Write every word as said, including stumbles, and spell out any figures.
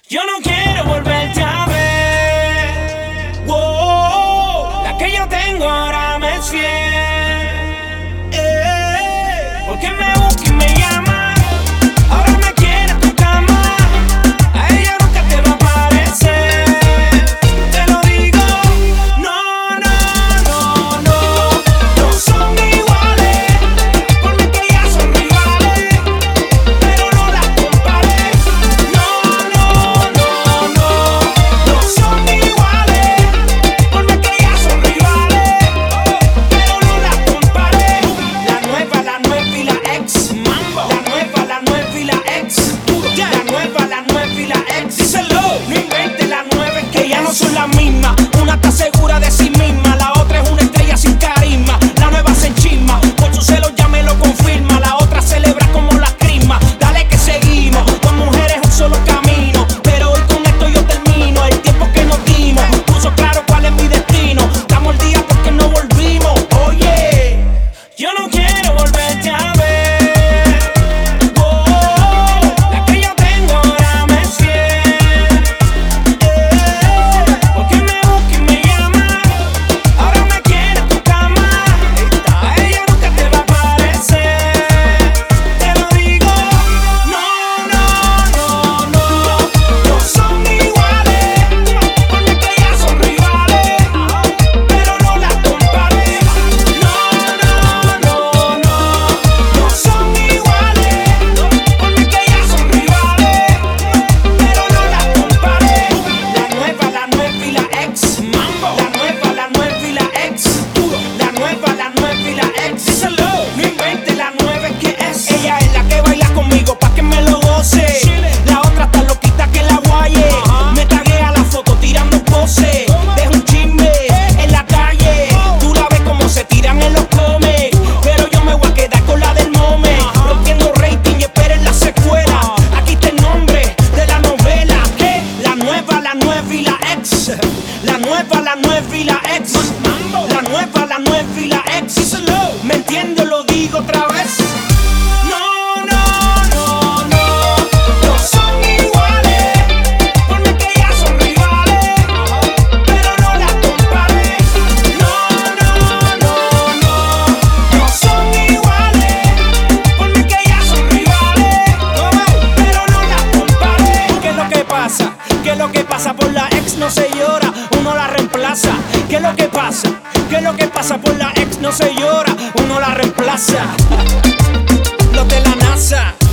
Yo no quiero volverte a ver. Wow, la que yo tengo ahora me es fiel. Eh, porque me busca y me llama. Ahora me quiere en tu cama. A ella nunca te va a parecer. Te lo digo. No, no, no, no. No son iguales. Por mí que ellas son rivales. Pero no las compares. No, no, no, no. No son iguales. Por mí que ellas son rivales. Pero no las compares. La nueva, la nueva y la ex. Mambo. La nueva, la nueva y la ex. La nueva, la nueva y la ex. Díselo. No inventes la nueva, es que ya no son las mismas. Una está segura de sí misma, la otra es una estrella sin carisma. La nueva se enchisma, por su celo ya me lo confirma. La otra celebra como la crisma. Dale que seguimos, con mujeres un solo camino. Pero hoy con esto yo termino. El tiempo que nos dimos puso claro cuál es mi destino. Estamos al día porque no volvimos. Oye, yo no quiero volverte a ver. Oh, la que yo tengo ahora me es fiel. Eh, porque me busca y me llama. Ahora me quiere en tu cama. A ella nunca te va a parecer. Te lo digo. No, no, no, no. No son iguales. Por mí que ellas son rivales. Pero no las compares. No, no, no, no. No son iguales. Por mí que ellas son rivales. Pero no las compares. La nueva, la nueva y la ex. Mambo. La nueva, la nueva y la ex. La nueva, la nueva y la ex. Díselo. No inventes la nueva, es que es. Ella es la que baila conmigo pa' que me lo goce. La otra está loquita que la guaye. Me taguea la foto tirando pose. Deja un chisme en la calle. Tú la ves como se tiran en los come. Pero yo me voy a quedar con la del mome. Rompiendo rating y esperen la secuela. Aquí está el nombre de la novela. ¿Qué? La nueva, la nueva y la ex. La nueva, la nueva y la ex. La nueva, la nueva y la ex. ¿Me entiendo? Lo digo otra vez. No, no, no, no. No son iguales. Por mí que ellas son rivales. Pero no las compares. No, no, no, no. No son iguales. Por mí que ellas son rivales. Pero no las compares. ¿Qué es lo que pasa? ¿Qué es lo que pasa? Por la ex no se llora, uno la reemplaza. ¿Qué es lo que pasa? ¿Qué es lo que pasa? Por la ex no se llora, uno la reemplaza. Los de la NASA.